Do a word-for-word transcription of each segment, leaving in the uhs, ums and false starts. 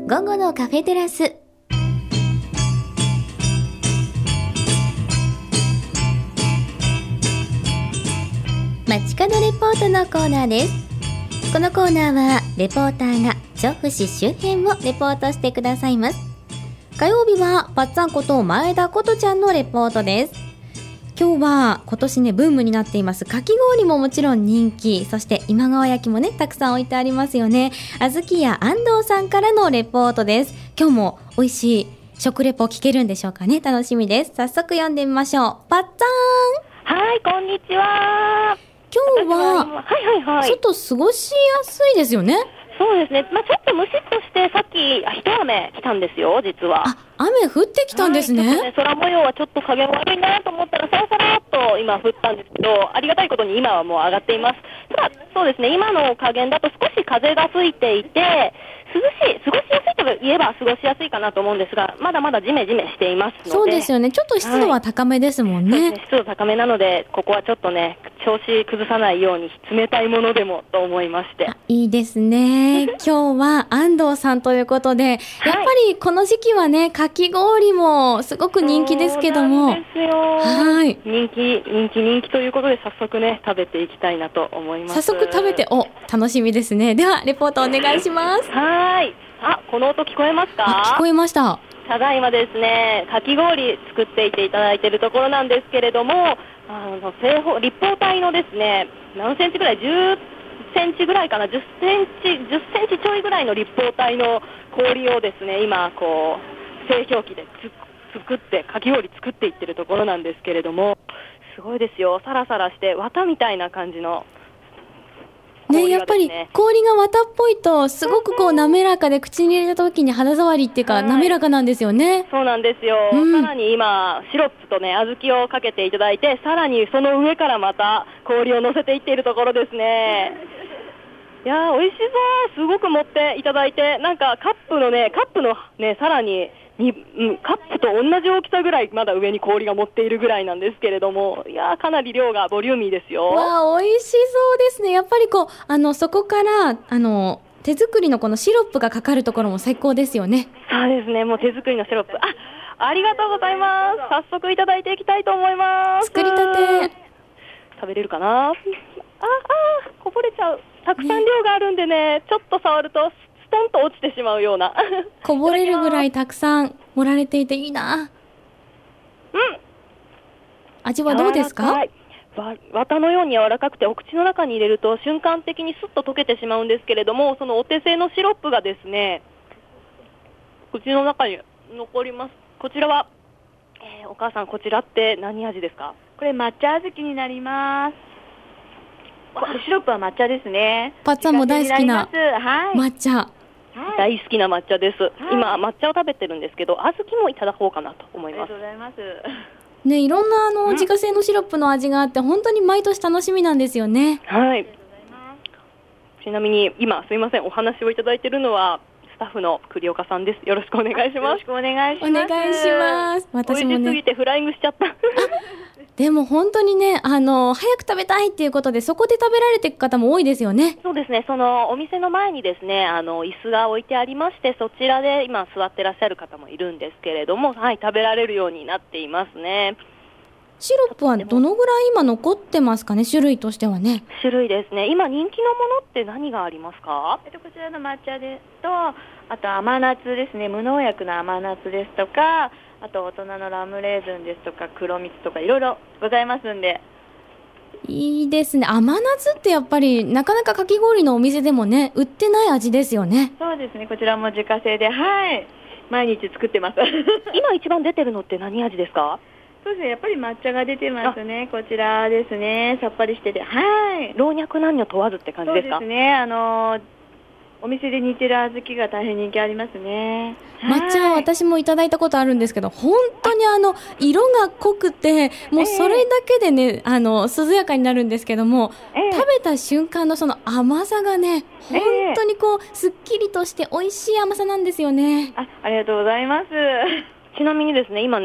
午後のカフェテラス。街角レポートのコーナーです。このコーナーはレポーターが調布市周辺をレポートしてくださいます。火曜日はパッツァンこと前田琴ちゃんのレポートです。今日は今年ねブームになっていますかき氷ももちろん人気、そして今川焼きもねたくさん置いてありますよね。あずきや安藤さんからのレポートです。今日も美味しい食レポ聞けるんでしょうかね。楽しみです。早速読んでみましょう。パッツァン。 はい、こんにちは。 今日は、 はいはいはい、 外過ごしやすいですよね。 そうですね、まあ、ちょっとムシッとしてさっきあ一雨来たんですよ実は。 あ、雨降ってきたんですね。 はい、ね、空模様はちょっと影悪いなと思ったらさらさらっと今降ったんですけど、ありがたいことに今はもう上がっています。ただそうですね、今の加減だと少し風が吹いていて涼しい、過ごしやすいと言えば過ごしやすいかなと思うんですが、まだまだジメジメしていますので。 そうですよね、ちょっと湿度は高めですもんね。 はい、そうですね、湿度高めなのでここはちょっとね調子崩さないように冷たいものでもと思いまして。 いいですね。今日は安藤さんということで、はい、やっぱりこの時期はねかき氷もすごく人気ですけども。 そうなんですよ。はい、人気人気人気ということで早速ね食べていきたいなと思います。 早速食べて、お、楽しみですね。ではレポートお願いします。 はい、あ、この音聞こえますか？ あ、聞こえました。 ただいまですねかき氷作っていていただいているところなんですけれども、あの正方立方体のですね何センチぐらい、じゅっセンチぐらいかな、じゅっセンチじゅっセンチちょいぐらいの立方体の氷をですね今こう製氷機でつ作ってかき氷作っていってるところなんですけれども、すごいですよ。サラサラして綿みたいな感じのね、やっぱり氷が綿っぽいとすごくこう滑らかで口に入れた時に肌触りっていうか滑らかなんですよね。 そうなんですよ、うん、さらに今シロップとね小豆をかけていただいて、さらにその上からまた氷を乗せていっているところですね。いやー美味しそう、すごく持っていただいて、なんかカップのねカップのねさらにに、うん、カップと同じ大きさぐらいまだ上に氷が持っているぐらいなんですけれども、いやーかなり量がボリューミーですよ。 わあ、美味しそうですね。やっぱりこうあのそこからあの手作りのこのシロップがかかるところも最高ですよね。 そうですね、もう手作りのシロップ、あ、ありがとうございます。早速いただいていきたいと思います。 作りたて食べれるかな。ああ、こぼれちゃう。たくさん量があるんでね、ちょっと触るとストンと落ちてしまうようなこぼれるぐらいたくさん盛られていていいな。うん、味はどうですか？ わ綿のように柔らかくてお口の中に入れると瞬間的にスッと溶けてしまうんですけれども、そのお手製のシロップがですね口の中に残ります。こちらは、えー、お母さん、こちらって何味ですか？ これ抹茶小豆になります。シロップは抹茶ですね。 パッツァンも大好きな抹茶、 はい、大好きな抹茶です、はい、今抹茶を食べてるんですけど、小豆もいただこうかなと思います。 ありがとうございます。 ね、いろんなあの自家製のシロップの味があって本当に毎年楽しみなんですよね。 はい。ちなみに今すいません、お話をいただいているのはスタッフの栗岡さんです。よろしくお願いします。よろしくお願いします。 お願いします。私もね、 美味しすぎてフライングしちゃったでも本当にね、あの早く食べたいっていうことでそこで食べられていく方も多いですよね。 そうですね、そのお店の前にですねあの椅子が置いてありまして、そちらで今座ってらっしゃる方もいるんですけれども、はい、食べられるようになっていますね。 シロップはどのぐらい今残ってますかね、種類としてはね。 種類ですね、今人気のものって何がありますか？ えっと、こちらの抹茶でと、あと甘夏ですね、無農薬の甘夏ですとか、あと大人のラムレーズンですとか黒蜜とかいろいろございますんで。 いいですね。甘夏ってやっぱりなかなかかき氷のお店でもね売ってない味ですよね。 そうですね、こちらも自家製で、はい、毎日作ってます今一番出てるのって何味ですか？ そうですね、やっぱり抹茶が出てますね。こちらですね、さっぱりしてて、はい、 老若男女問わずって感じですか？ そうですね、あのーお店で煮てる小豆が大変人気ありますね。 抹茶は私もいただいたことあるんですけど、本当にあの色が濃くてもうそれだけでね、あの涼やかになるんですけども、えー、食べた瞬間のその甘さがね本当にこうすっきりとして美味しい甘さなんですよね。 あ、ありがとうございます。 ちなみにですね、今ね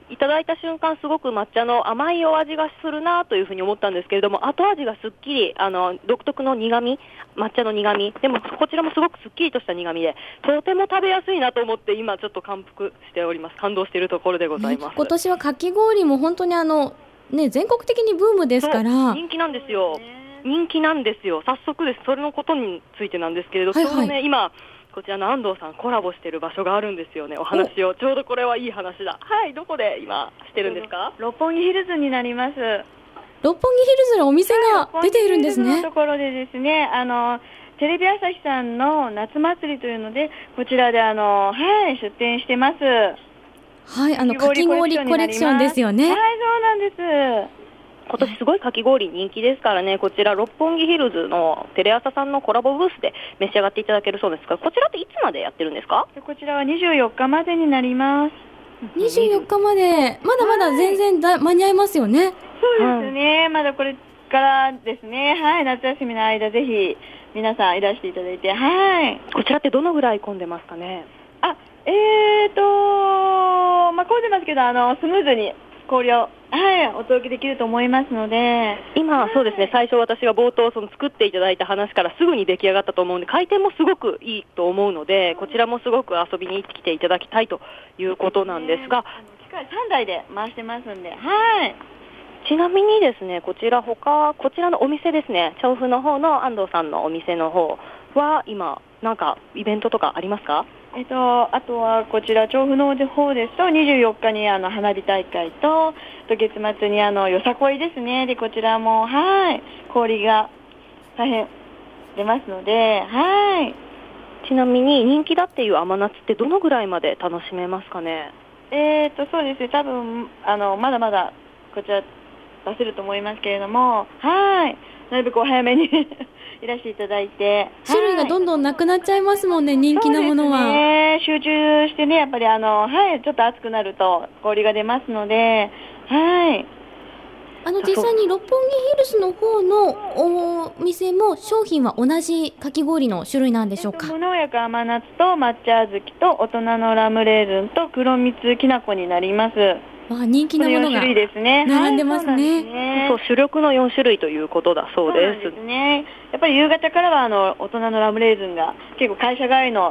いただいた瞬間すごく抹茶の甘いお味がするなというふうに思ったんですけれども、後味がすっきり、あの独特の苦味、抹茶の苦味でもこちらもすごくすっきりとした苦味でとても食べやすいなと思って、今ちょっと感服しております。感動しているところでございます、 ね、今年はかき氷も本当にあの、ね、全国的にブームですから人気なんですよ。人気なんですよ。早速です。それのことについてなんですけれど、はいはい、ちょうどね今こちらの安藤さんコラボしている場所があるんですよね。お話をちょうどこれはいい話だ。はい、どこで今してるんですか？ 六本木ヒルズになります。 六本木ヒルズのお店が出ているんですね。 はい、六本木ヒルズのところでですね、あのテレビ朝日さんの夏祭りというのでこちらであの、はい、出店してます。 はい、あのかき氷コレクションですよね。 はい、そうなんです。 今年すごいかき氷人気ですからね、こちら六本木ヒルズのテレ朝さんのコラボブースで召し上がっていただけるそうですが、こちらっていつまでやってるんですか？ こちらはにじゅうよっかまでになります。 にじゅうよっかまで、まだまだ全然だ、はい、間に合いますよね。 そうですね、はい、まだこれからですね、はい、夏休みの間ぜひ皆さんいらしていただいて、はい。 こちらってどのぐらい混んでますかね？ あ、えーと、まあ、混んでますけど、あのスムーズに氷を、はい、お届けできると思いますので、 今、はい、そうですね、最初私が冒頭その作っていただいた話からすぐに出来上がったと思うので、回転もすごくいいと思うので、こちらもすごく遊びに来ていただきたいということなんですが、 機械さんだいで回してますんで、はい。 ちなみにですね、こちら他、こちらのお店ですね、調布の方の安藤さんのお店の方は今、なんかイベントとかありますか？ えっと、あとはこちら調布の方ですとにじゅうよっかにあの花火大会と、と月末にあのよさこいですね。でこちらもはい氷が大変出ますので、はい。 ちなみに人気だっていう甘夏ってどのぐらいまで楽しめますかね？ えーとそうですね、多分あのまだまだこちら出せると思いますけれども、はい。なるべくお早めにいらしていただいて、 種類がどんどんなくなっちゃいますもんね、はい、人気なものは。 そうですね、集中してね、やっぱりあの、はい、ちょっと暑くなると氷が出ますので、はい。 あの実際に六本木ヒルズの方のお店も商品は同じかき氷の種類なんでしょうか？ 無農薬甘夏と抹茶小豆と大人のラムレーズンと黒蜜きな粉になります。 わあ、人気のものが並んでますね。 そう、主力のよんしゅるいということだそうです。 そうですね。やっぱり夕方からはあの大人のラムレーズンが結構会社帰りの、はい、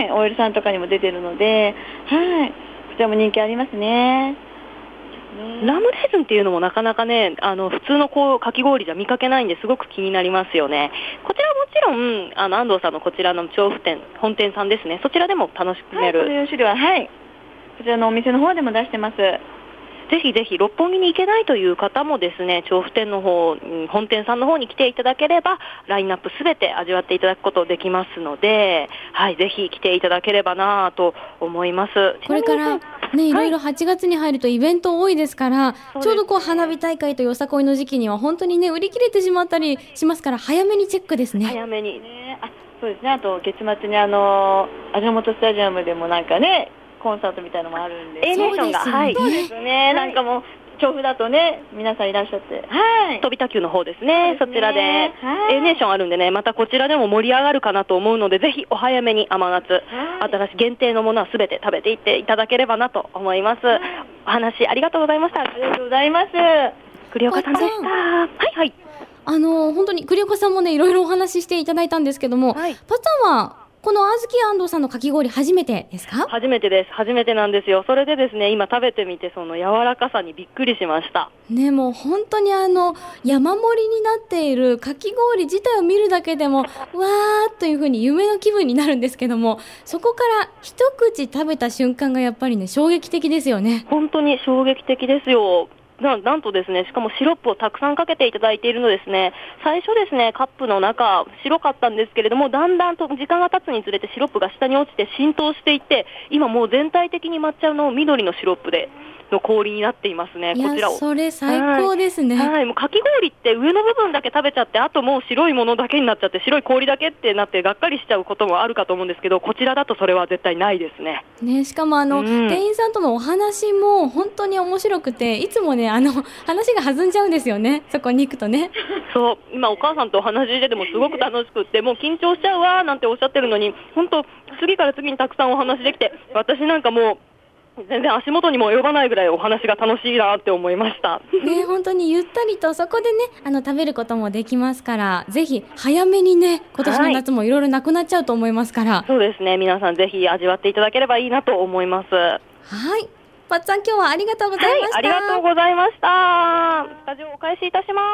オイルさんとかにも出てるので、はい、こちらも人気ありますね。 ラムレーズンっていうのもなかなかね、あの普通のこうかき氷じゃ見かけないんですごく気になりますよね。こちらはもちろんあの安藤さんのこちらの調布店本店さんですね、そちらでも楽しめる、 はい、このよんしゅるいは、はい、こちらのお店の方でも出してます。 ぜひぜひ六本木に行けないという方もですね、調布店の方、本店さんの方に来ていただければラインナップすべて味わっていただくことできますので、はい、ぜひ来ていただければなと思います。 これからね、いろいろはちがつに入るとイベント多いですから、はい、ちょうどこう花火大会とよさこいの時期には本当にね売り切れてしまったりしますから、早めにチェックですね。 早めに、 ね、あ、そうですね。あと月末にあの味の素スタジアムでもなんかねコンサートみたいなのもあるんで、 A ネーションが、はい、 そうですね、はい、なんかもう調布だとね皆さんいらっしゃって、はい、 飛び卓球の方ですね、そちらで、はい、A ネーションあるんでね、またこちらでも盛り上がるかなと思うので、ぜひお早めに甘夏、はい、新しい限定のものはすべて食べていっていただければなと思います、はい、お話ありがとうございました。 ありがとうございます。 栗岡さんでした。はいはい。 あの本当に栗岡さんもねいろいろお話ししていただいたんですけども、はい、パッツァンはこのあずき安藤さんのかき氷初めてですか？ 初めてです。初めてなんですよ。それでですね、今食べてみてその柔らかさにびっくりしました。 ね、もう本当にあの山盛りになっているかき氷自体を見るだけでもわーっという風に夢の気分になるんですけども、そこから一口食べた瞬間がやっぱりね衝撃的ですよね。 本当に衝撃的ですよ。な, なんとですね、しかもシロップをたくさんかけていただいているのですね。最初ですね、カップの中白かったんですけれども、だんだんと時間が経つにつれてシロップが下に落ちて浸透していって、今もう全体的に抹茶の緑のシロップでの氷になっていますね。 いや、 こちらをそれ最高ですね。 はい、はい、もうかき氷って上の部分だけ食べちゃって、あともう白いものだけになっちゃって、白い氷だけってなってがっかりしちゃうこともあるかと思うんですけど、こちらだとそれは絶対ないですね。 ね、しかもあの、うん、店員さんとのお話も本当に面白くて、いつもねあの話が弾んじゃうんですよね、そこに行くとね。 そう、今お母さんとお話しててもすごく楽しくって、もう緊張しちゃうわなんておっしゃってるのに、本当次から次にたくさんお話できて、私なんかもう全然足元にも及ばないぐらいお話が楽しいなって思いました。 ね、本当にゆったりとそこでね、あの食べることもできますから、ぜひ早めにね、今年の夏もいろいろなくなっちゃうと思いますから、はい、 そうですね、皆さんぜひ味わっていただければいいなと思います。 はい、パッツァン今日はありがとうございました。 はい、ありがとうございました。スタジオお返しいたします。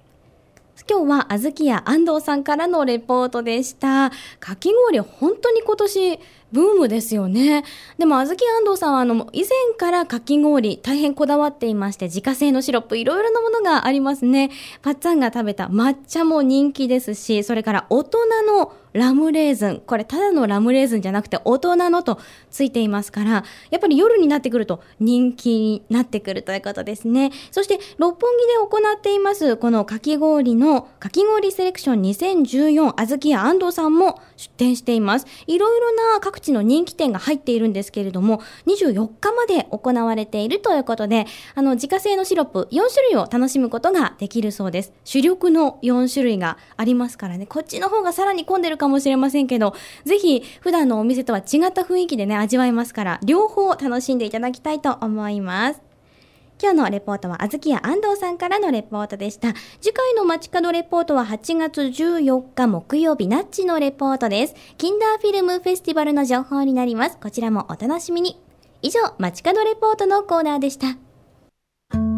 今日はあずきや安藤さんからのレポートでした。かき氷本当に今年ブームですよね。でもあずき安藤さんはあの以前からかき氷大変こだわっていまして、自家製のシロップいろいろなものがありますね。パッツァンが食べた抹茶も人気ですし、それから大人のラムレーズン、これただのラムレーズンじゃなくて大人のとついていますから、やっぱり夜になってくると人気になってくるということですね。そして六本木で行っていますこのかき氷のかき氷セレクションにせんじゅうよん、あずきや安藤さんも出店しています。いろいろな各地の人気店が入っているんですけれども、にじゅうよっかまで行われているということで、あの自家製のシロップよんしゅるいを楽しむことができるそうです。主力のよんしゅるいがありますからね、こっちの方がさらに混んでるかもしれませんけど、ぜひ普段のお店とは違った雰囲気でね味わえますから、両方楽しんでいただきたいと思います。今日のレポートはあずきや安藤さんからのレポートでした。次回の街角レポートははちがつじゅうよっか木曜日、ナッチのレポートです。キンダーフィルムフェスティバルの情報になります。こちらもお楽しみに。以上、街角レポートのコーナーでした。